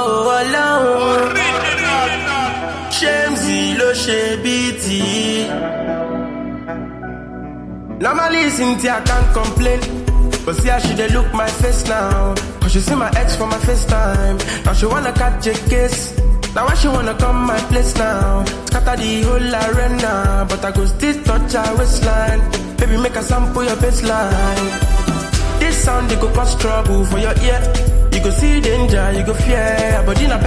alone. Shamesy lo shebiti. Normally Cynthia I can't complain, but see how she dey look my face now. Cause she see my ex for my FaceTime. Now she wanna catch a kiss. Now why she wanna come my place now? Scatter the whole arena, but I go still touch her waistline. Baby, make a sample your baseline. This sound, they go cause trouble for your ear. You go see danger, you go fear. But in a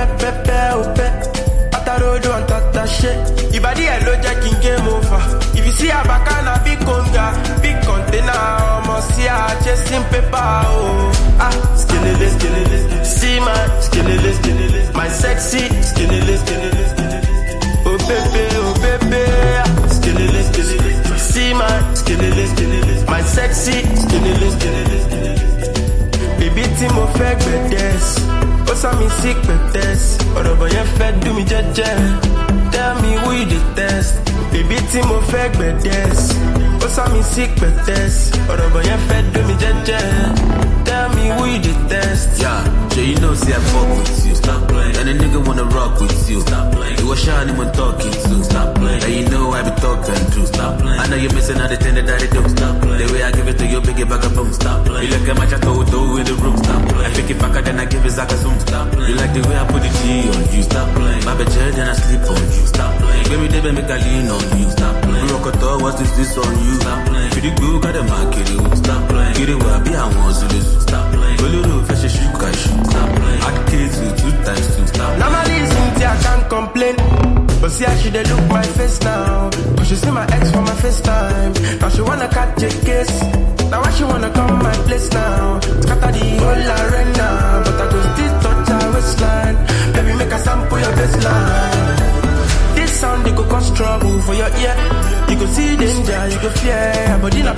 road on top that shit. Your body a low jacking game over. If you see a bacana, big conga, big container, almost see a chasing paper. Oh, skinny, see my skinny, my sexy skinny, oh baby, skinny, see my skinny, my sexy skinny. Baby, Timo fake this. Osa mi sick test. Orobo yen fe do mi jeje. Tell me who you detest. Baby Timo fake this. Osa mi sick test. Orobo yen fe do mi jeje. Tell me who you detest. Yeah, so you know see I fuck with you. Stop playing. And a nigga wanna rock with you. Stop playing. You was shining when talking to. Stop playing. And you know I be talking to. Stop playing. I know you're missing all the thing that I do. Stop playing. The way I give it to you, big bag of boom. Stop playing. You look at my chateau in the room. Stop playing. I think if I can then I give it like a zoom. Stop playing. You like the way I put the G on you. Stop playing. My bed then I sleep on you. Stop playing. Baby, they make a lean on you. Stop playing. Rock a door, what is this on you? Stop playing. Pretty good, got a market. Stop playing. Get it where I be, I want to this. Stop playing. Go little fish, shoot, guys, shoot. Stop playing. I kids you 2 times 2. Stop playing. Normally Cynthia I can't complain, but see how she dey look my face now. Cause she see my ex for my FaceTime. Now she wanna catch a kiss. Now why she wanna come my place now? Scatter the whole arena, but I go still touch her waistline. Baby, make a sample your baseline. This sound, they go cause trouble for your ear. You go see danger, you go fear. But in a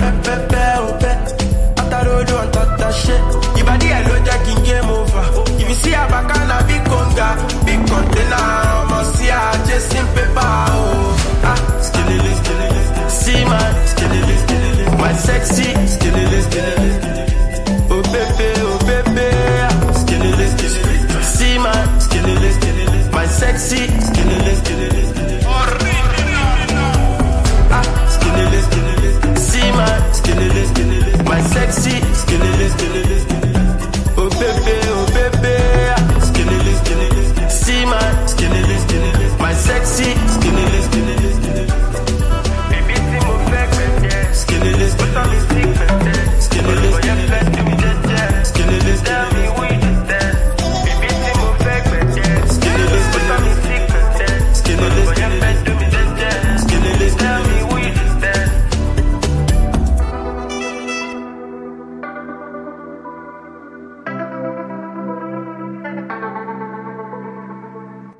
road on top that shit. Your body a low jacking game over. If you see a bacana, big conga, big container, almost see a chasing paper. Oh, skinny, see my skinny, my sexy